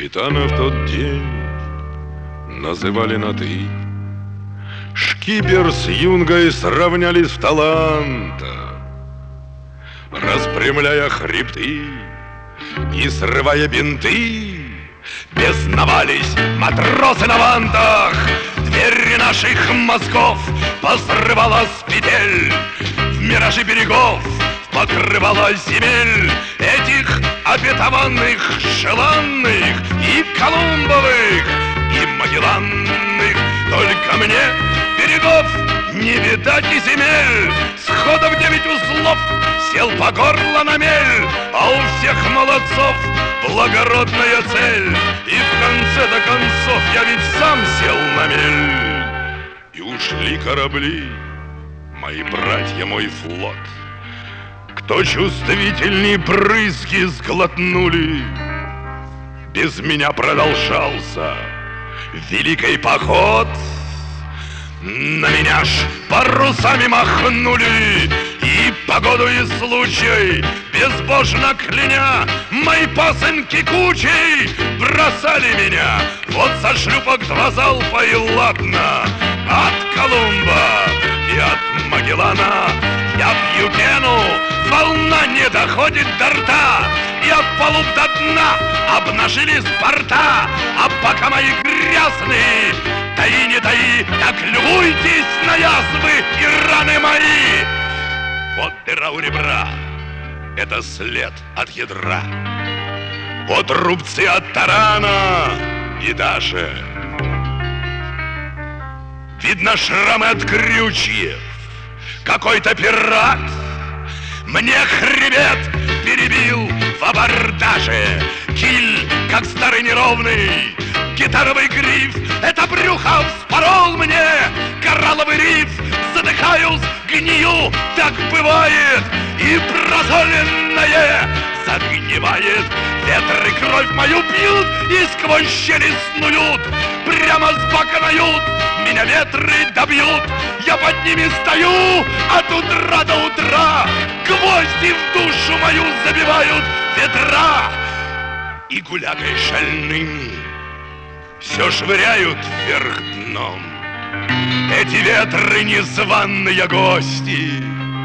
Капитана в тот день называли на «ты». Шкипер с юнгой сравнялись в талантах, распрямляя хребты и срывая бинты. Безновались матросы на вантах, двери наших мозгов посрывала с петель. В миражи берегов покрывала земель этих обетованных, желанных и Колумбовых, и Магелланных. Только мне берегов не видать и земель. Схода в 9 узлов сел по горло на мель, а у всех молодцов благородная цель. И в конце-то концов я ведь сам сел на мель. И ушли корабли, мои братья, мой флот. Кто чувствительней брызги сглотнули, без меня продолжался великий поход. На меня ж парусами махнули, и погоду и случай, безбожно кляня, мои пасынки кучей бросали меня. Вот со шлюпок 2 залпа и ладно. От Колумба и от Магеллана я пью пену, волна не доходит до рта, и от палуб до дна обнажились борта. А пока мои грязные, таи не таи, так любуйтесь на язвы и раны мои. Вот дыра у ребра, это след от ядра. Вот рубцы от тарана, и даже видно шрамы от крючьев. Какой-то пират мне хребет перебил в абордаже. Киль, как старый неровный гитаровый гриф, это брюхо вспорол мне коралловый риф. Задыхаюсь, гнию, так бывает, и прозоленное загнивает. Ветры кровь мою пьют и сквозь щели снуют, прямо с бока нают, меня ветры добьют. Я под ними стою от утра до утра, гвозди в душу мою забивают ветра. И гулягой шальным все швыряют вверх дном эти ветры незваные гости.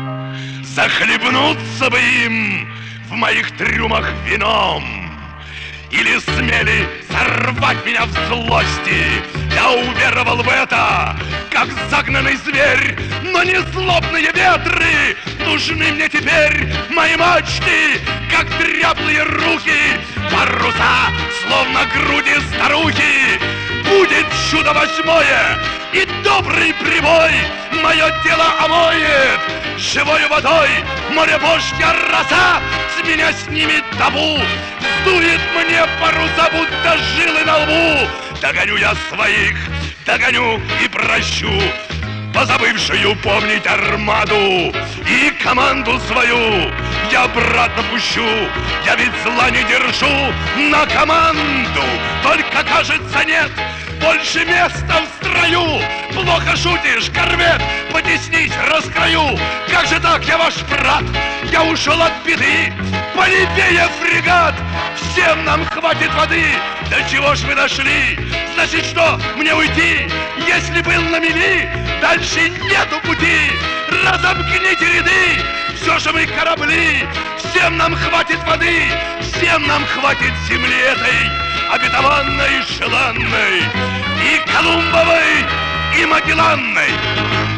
Захлебнуться бы им в моих трюмах вином, или смели сорвать меня в злости. Я уверовал в это, как загнанный зверь, но не злобные ветры нужны мне теперь. Мои мачты, как дряблые руки, паруса, словно груди старухи. Будет чудо 8-е, и добрый прибой мое тело омоет живой водой. Море божья роса с меня снимет табу, сдует мне паруса, будто жилы на лбу. Догоню я своих, догоню и прощу, позабывшую помнить армаду. И команду свою я обратно пущу, я ведь зла не держу на команду. Только, кажется, нет больше места в строю. Плохо шутишь, корвет, потеснись, раскрою. Как же так, я ваш брат, я ушел от беды. Полевее фрегат, всем нам хватит воды. До чего ж вы дошли? Значит, что, мне уйти? Если был на мели, дальше нету пути. Разомкните ряды, все же мы корабли. Всем нам хватит воды, всем нам хватит земли этой обетованной, желанной, и Колумбовой, и Магелланной.